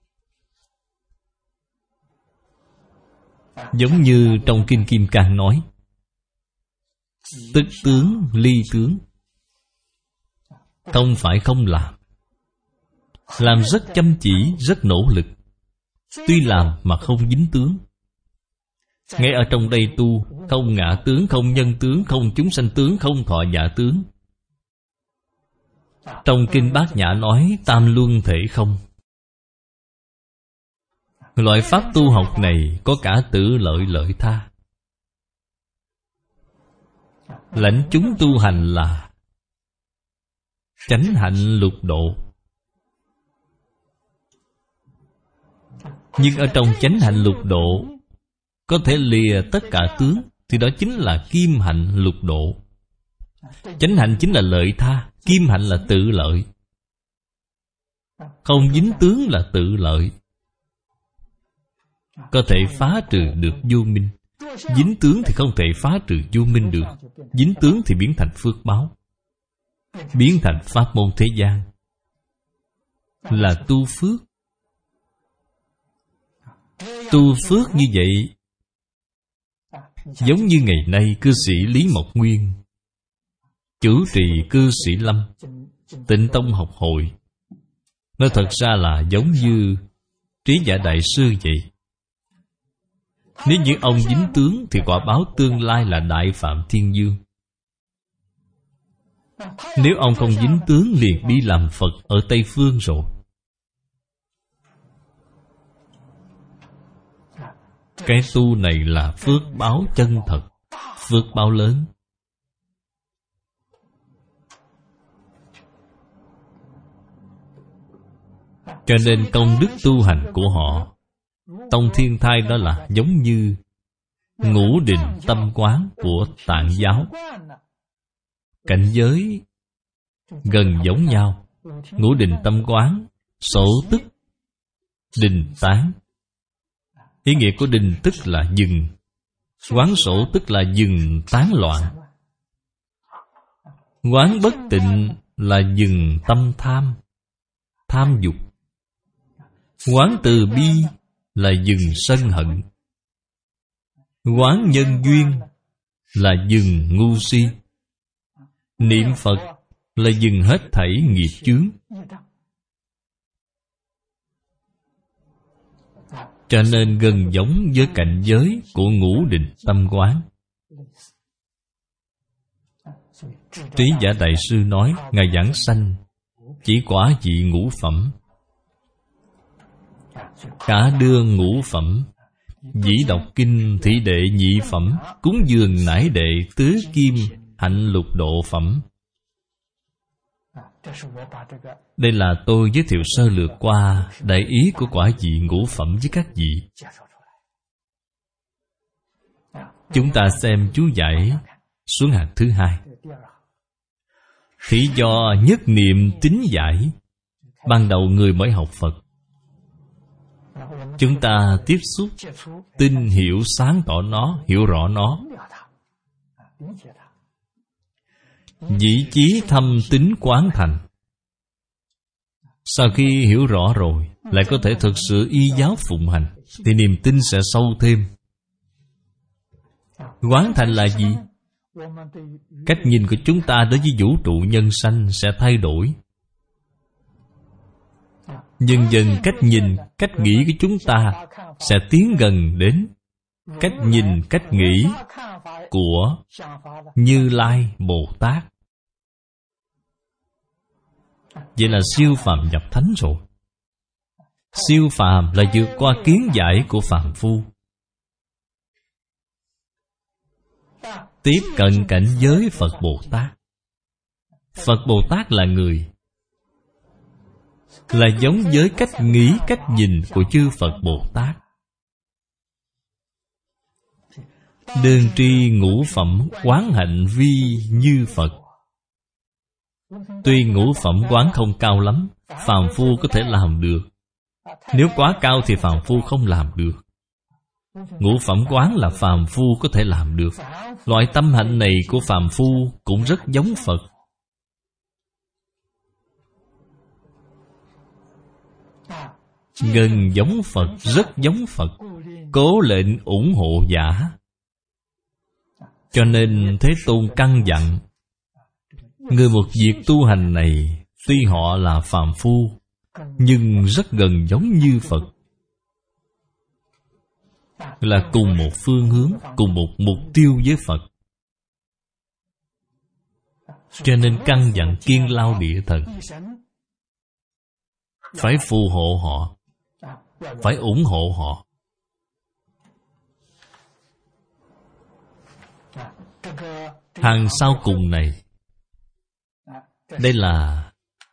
Giống như trong Kinh Kim Cang nói, tức tướng ly tướng. Không phải không làm, làm rất chăm chỉ, rất nỗ lực, tuy làm mà không dính tướng. Ngay ở trong đây tu, không ngã tướng, không nhân tướng, không chúng sanh tướng, không thọ giả tướng. Trong Kinh Bát Nhã nói tam luân thể không. Loại pháp tu học này có cả tự lợi lợi tha. Lãnh chúng tu hành là chánh hạnh lục độ. Nhưng ở trong chánh hạnh lục độ có thể lìa tất cả tướng, thì đó chính là kim hạnh lục độ. Chánh hạnh chính là lợi tha, kim hạnh là tự lợi. Không dính tướng là tự lợi, có thể phá trừ được vô minh. Dính tướng thì không thể phá trừ vô minh được. Dính tướng thì biến thành phước báo, biến thành pháp môn thế gian, là tu phước. Tu phước như vậy, giống như ngày nay cư sĩ Lý Mộc Nguyên chủ trì cư sĩ Lâm Tịnh Tông học hội, nó thật ra là giống như Trí Giả Đại Sư vậy. Nếu như ông dính tướng thì quả báo tương lai là Đại Phạm Thiên Dương. Nếu ông không dính tướng liền đi làm Phật ở Tây Phương rồi. Cái tu này là phước báo chân thật, phước báo lớn. Cho nên công đức tu hành của họ, Tông Thiên Thai đó là giống như ngũ định tâm quán của Tạng giáo. Cảnh giới gần giống nhau. Ngũ định tâm quán, sổ tức, đình tán. Ý nghĩa của đình tức là dừng, quán sổ tức là dừng tán loạn. Quán bất tịnh là dừng tâm tham, tham dục. Quán từ bi là dừng sân hận. Quán nhân duyên là dừng ngu si. Niệm Phật là dừng hết thảy nghiệp chướng. Cho nên gần giống với cảnh giới của ngũ định tâm quán. Trí Giả Đại Sư nói, Ngài giảng sanh chỉ quả vị ngũ phẩm. Cả đương ngũ phẩm, dĩ đọc kinh thị đệ nhị phẩm, cúng dường nải đệ tứ kim hạnh lục độ phẩm. Đây là tôi giới thiệu sơ lược qua đại ý của quả vị ngũ phẩm với các vị. Chúng ta xem chú giải xuống hạng thứ hai. Thí do nhất niệm tín giải. Ban đầu người mới học Phật, chúng ta tiếp xúc, tin hiểu sáng tỏ nó, hiểu rõ nó. Dĩ chí thâm tín quán thành. Sau khi hiểu rõ rồi, lại có thể thực sự y giáo phụng hành, thì niềm tin sẽ sâu thêm. Quán thành là gì? Cách nhìn của chúng ta đối với vũ trụ nhân sanh sẽ thay đổi. Dần dần cách nhìn, cách nghĩ của chúng ta sẽ tiến gần đến cách nhìn, cách nghĩ của Như Lai Bồ Tát. Vậy là siêu phàm nhập thánh rồi. Siêu phàm là vượt qua kiến giải của phàm phu, tiếp cận cảnh giới Phật Bồ Tát. Phật Bồ Tát là người, là giống với cách nghĩ, cách nhìn của chư Phật Bồ Tát. Đơn tri ngũ phẩm quán hạnh vi như Phật. Tuy ngũ phẩm quán không cao lắm, phàm phu có thể làm được. Nếu quá cao thì phàm phu không làm được. Ngũ phẩm quán là phàm phu có thể làm được. Loại tâm hạnh này của phàm phu cũng rất giống Phật. Gần giống Phật, rất giống Phật. Cố lệnh ủng hộ giả. Cho nên Thế Tôn căn dặn, người một việc tu hành này, tuy họ là phàm phu, nhưng rất gần giống như Phật. Là cùng một phương hướng, cùng một mục tiêu với Phật. Cho nên căn dặn Kiên Lao Địa Thần phải phù hộ họ, phải ủng hộ họ. Hàng sau cùng này, đây là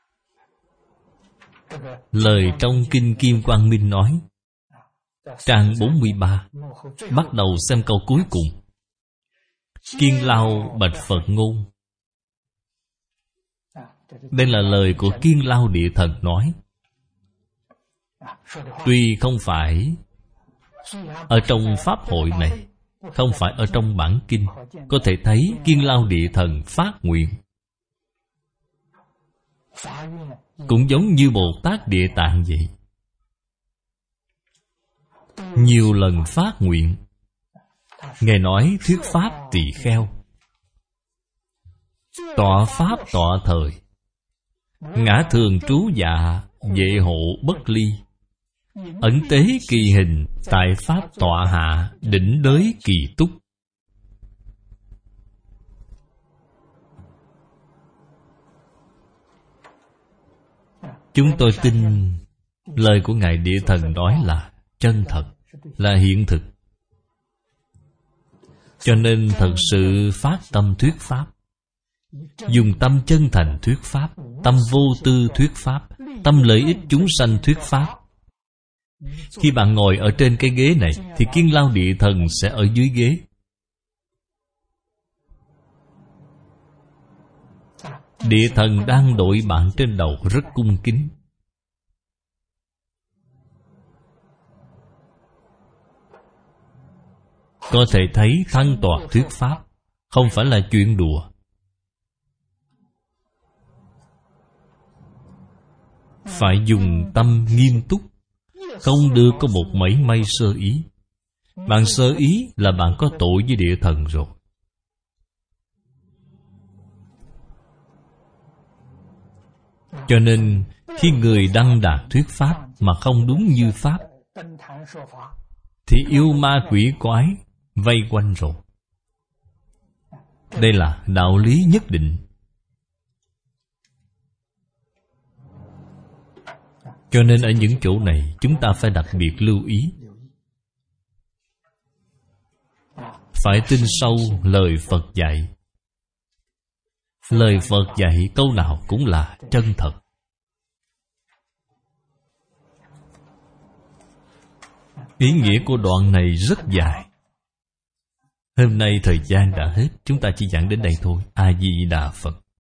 lời trong Kinh Kim Quang Minh nói, trang bốn mươi ba, bắt đầu xem câu cuối cùng. Kiên Lao bạch Phật ngôn. Đây là lời của Kiên Lao Địa Thần nói. Tuy không phải ở trong pháp hội này, không phải ở trong bản kinh, có thể thấy Kiên Lao Địa Thần phát nguyện, cũng giống như Bồ Tát Địa Tạng vậy. Nhiều lần phát nguyện. Ngài nói thuyết pháp tỳ kheo, tọa pháp tọa thời, ngã thường trú dạ, vệ hộ bất ly, ẩn tế kỳ hình, tại pháp tọa hạ, đỉnh đới kỳ túc. Chúng tôi tin lời của Ngài Địa Thần nói là chân thật, là hiện thực. Cho nên thật sự phát tâm thuyết pháp, dùng tâm chân thành thuyết pháp, tâm vô tư thuyết pháp, tâm lợi ích chúng sanh thuyết pháp. Khi bạn ngồi ở trên cái ghế này, thì Kiên Lao Địa Thần sẽ ở dưới ghế. Địa Thần đang đội bạn trên đầu rất cung kính. Có thể thấy thăng tọa thuyết pháp không phải là chuyện đùa. Phải dùng tâm nghiêm túc, không được có một mảy may sơ ý. Bạn sơ ý là bạn có tội với địa thần rồi. Cho nên khi người đăng đạt thuyết pháp mà không đúng như pháp thì yêu ma quỷ quái vây quanh rồi. Đây là đạo lý nhất định. Cho nên ở những chỗ này chúng ta phải đặc biệt lưu ý. Phải tin sâu lời Phật dạy. Lời Phật dạy câu nào cũng là chân thật. Ý nghĩa của đoạn này rất dài. Hôm nay thời gian đã hết, chúng ta chỉ giảng đến đây thôi. A Di Đà Phật.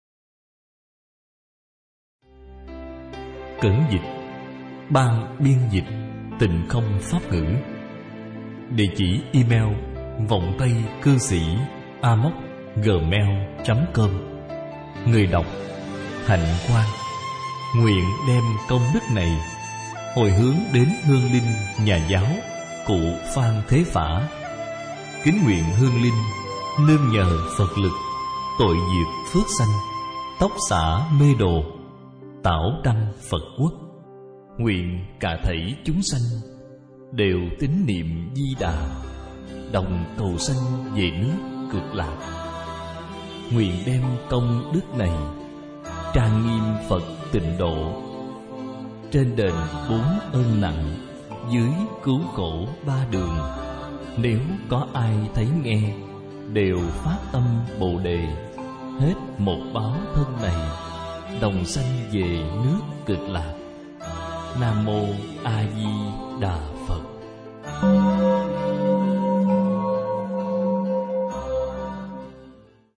Cẩn dịch Ban biên dịch Tịnh Không Pháp Ngữ. Địa chỉ email vọng tây cư sĩ a m o c gmail chấm com. Người đọc Hạnh Quang. Nguyện đem công đức này hồi hướng đến hương linh nhà giáo cụ Phan Thế Phả. Kính nguyện hương linh nương nhờ Phật lực, tội diệt phước sanh, tóc xả mê đồ, tảo đăng Phật quốc. Nguyện cả thảy chúng sanh đều tín niệm Di Đà, đồng cầu sanh về nước Cực Lạc. Nguyện đem công đức này trang nghiêm Phật tịnh độ, trên đền bốn ơn nặng, dưới cứu khổ ba đường. Nếu có ai thấy nghe, đều phát tâm Bồ Đề, hết một báo thân này, đồng sanh về nước Cực Lạc. Nam Mô A Di Đà